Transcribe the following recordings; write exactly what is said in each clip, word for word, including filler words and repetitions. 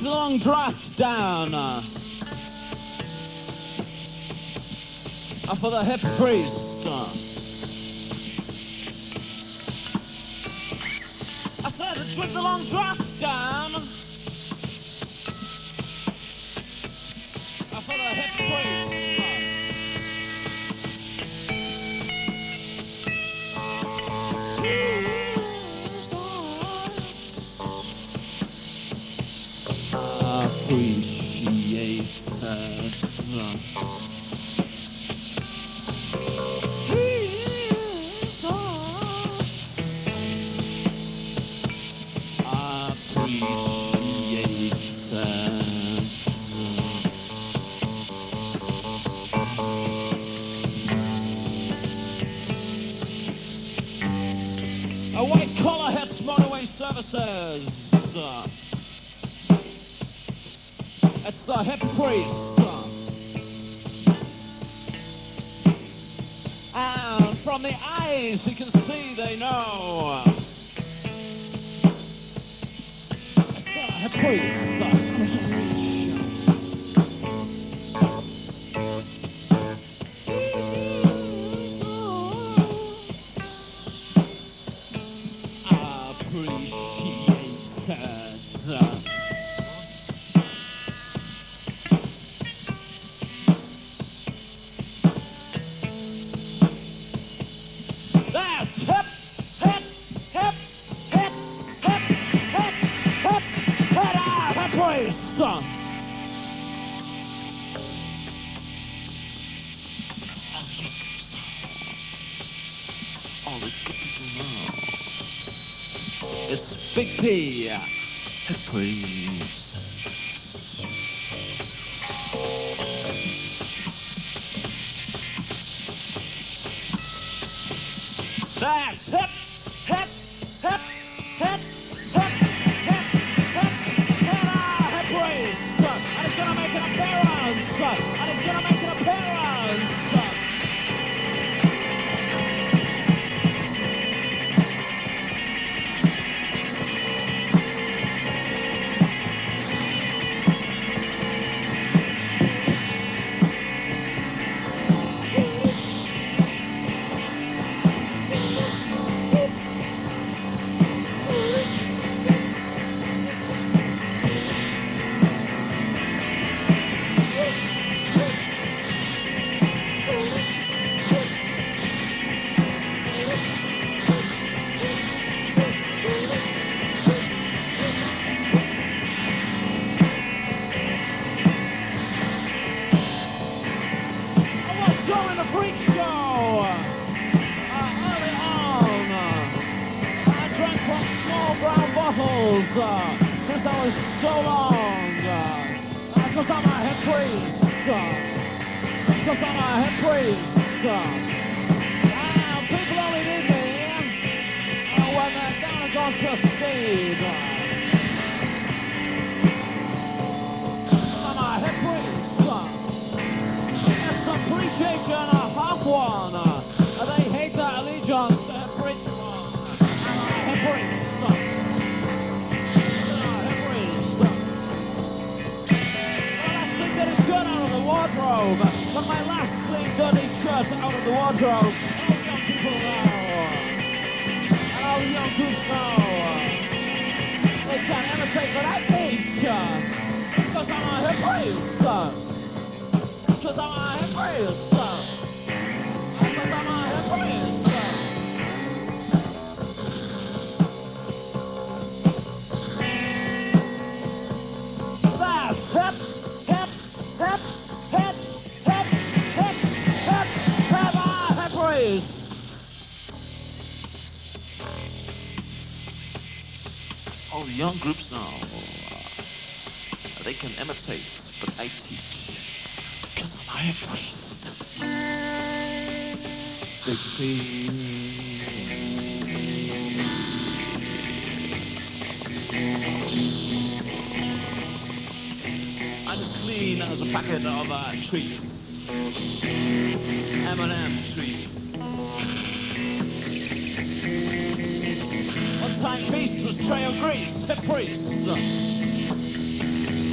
the long draft down. Uh, for the hip priest. Uh. I said, drip the long draft down. For the hip priest. Appreciate it. A white collar hits motorway services. It's the hip priest. And from the eyes you can see they know. It's the hip priest. That's hip, hip, hip, hip, hip, hip, hip, hip, ah, hip priest. All the good people know. It's Big P, hip priest. That's hip, hip, hip, hip, hip, hip, hip, hip, hip, ah, hip priest. And it's gonna make an appearance. And it's gonna make an appearance. During the freak show, uh, early on, uh, I drank from small brown bottles uh, since I was so long, because uh, uh, I'm a hip priest, because uh, I'm a hip priest. Uh, uh, people only need me uh, when they're down a God's seed. Uh, I'm a hip priest. Uh, Appreciation, a hot one. Uh, they hate the allegiance to hip priest. Uh, hip priest. Uh, hip priest. Uh, my last clean dirty shirt out of the wardrobe. But my last clean dirty shirt out of the wardrobe. All the young people know. And all the young groups know. They can't imitate what I teach. Uh, because I'm a hip priest. Uh, Because I'm a hip priest. Because I'm a hip priest. That's hip, hip, hip, hip, hip, hip, hip, hip, ah, hip priest. All the young groups now, uh, they can imitate, but I teach. Because I'm a hip priest. Big P. I'm as clean as a packet of uh, treats. M and M treats. One time beast was Trey O'Grease, hip priest.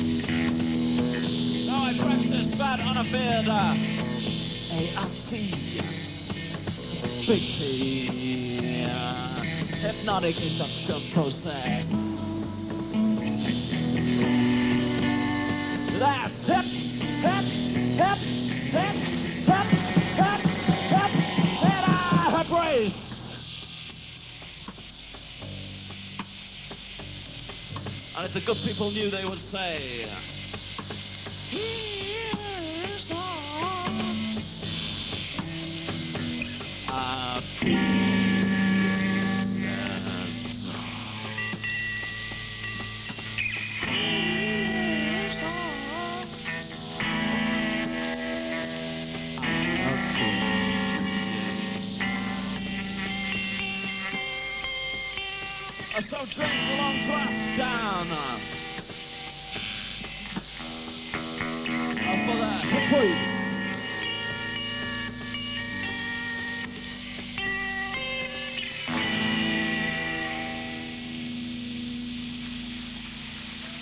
Boy, Praxis, Bad on a Beard, uh, A R T, Big P, uh, Hypnotic Induction Process. That's hip, hip, hip, hip, hip, hip, hip, and I have braced. And if the good people knew, they would say, here's thoughts of peace and here's thoughts of peace. So drink the long draft down.